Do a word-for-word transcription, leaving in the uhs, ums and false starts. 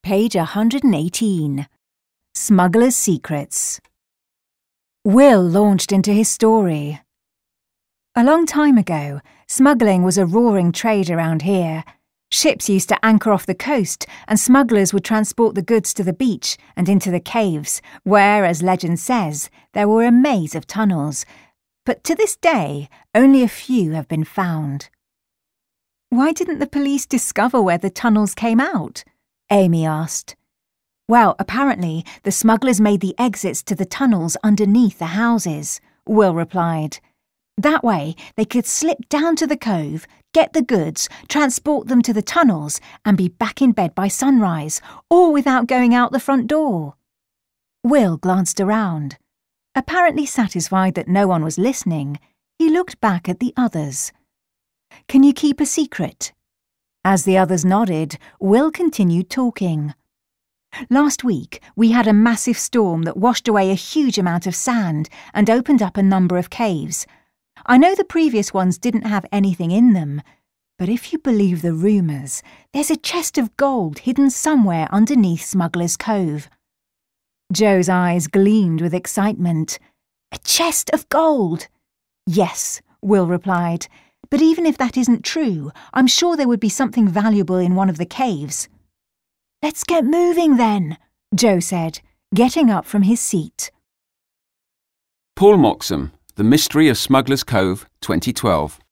Page one hundred eighteen. Smuggler's Secrets. Will launched into his story. A long time ago, smuggling was a roaring trade around here. Ships used to anchor off the coast, and smugglers would transport the goods to the beach and into the caves, where, as legend says, there were a maze of tunnels. But to this day, only a few have been found. Why didn't the police discover where the tunnels came out? Amy asked. Well, apparently, the smugglers made the exits to the tunnels underneath the houses, Will replied. That way, they could slip down to the cove, get the goods, transport them to the tunnels, and be back in bed by sunrise, all without going out the front door. Will glanced around. Apparently satisfied that no one was listening, he looked back at the others. Can you keep a secret? As the others nodded, Will continued talking. Last week, we had a massive storm that washed away a huge amount of sand and opened up a number of caves. I know the previous ones didn't have anything in them, but if you believe the rumours, there's a chest of gold hidden somewhere underneath Smuggler's Cove. Joe's eyes gleamed with excitement. A chest of gold! Yes, Will replied, but even if that isn't true, I'm sure there would be something valuable in one of the caves. Let's get moving then, Joe said, getting up from his seat. Paul Moxham, The Mystery of Smuggler's Cove, twenty twelve.